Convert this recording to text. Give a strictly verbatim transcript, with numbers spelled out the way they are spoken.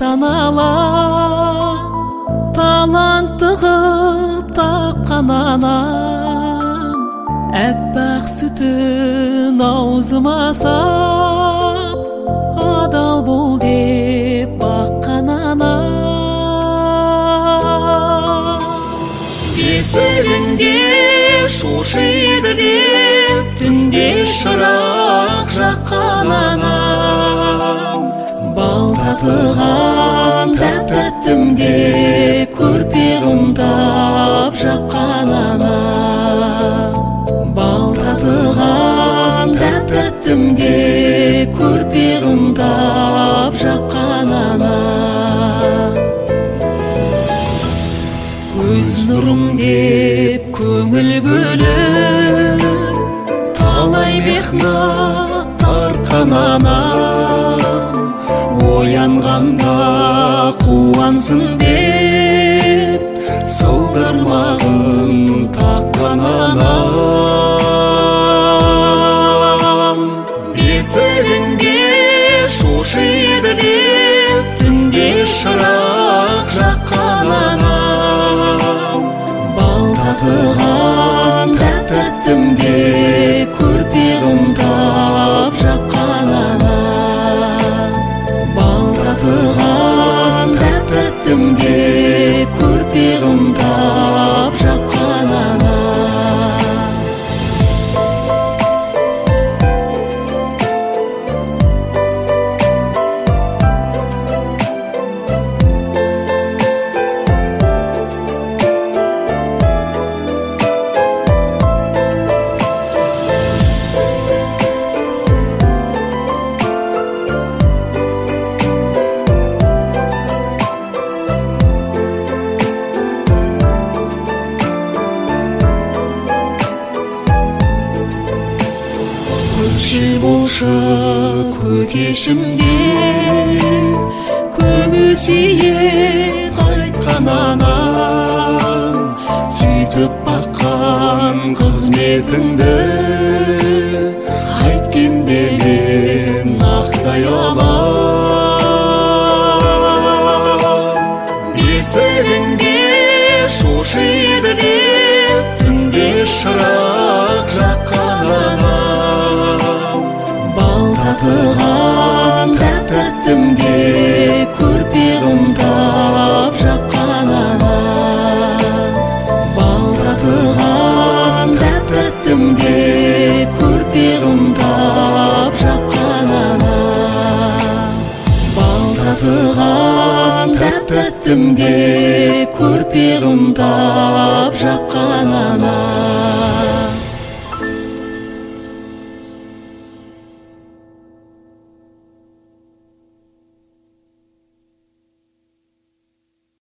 кайдан алам талантты кып тапкан анам аппак сүтүн аузыма сап адал бол деп баккан анам кесегинде шушиды деп түнде шырақ жаққан анам бал татыған тәп-тәттім деп көрпе қымтап жапқан анам бал татыған тәп-тәттім деп көрпе қымтап жапқан анам көз нұрым деп көңіл бөліп талай мехнат тартқан анам оянғанда қуансын деп сылдырмағын таққан анам бесігінде шошиды деп түнде шырақ жаққан анам бал татыған тәп-тәттім деп көрпе қымтап жапқан анам бал татыған тәп-тәттім деп көрпе қымтап жапқан анам көкшіл болшы көкешімде көп өсиет айтқан анам сөйтіп баққан қызметіңді қайткенде мен ақтай алам бесігінде шошиды деп түнде шырақ жаққан анам бал татыған тәп-тәттім деп көрпе қымтап жапқан анам бал татыған тәп-тәттім деп көрпе қымтап жапқан анам бал татыған тәп-тәттім деп көрпе қымтап жапқан анам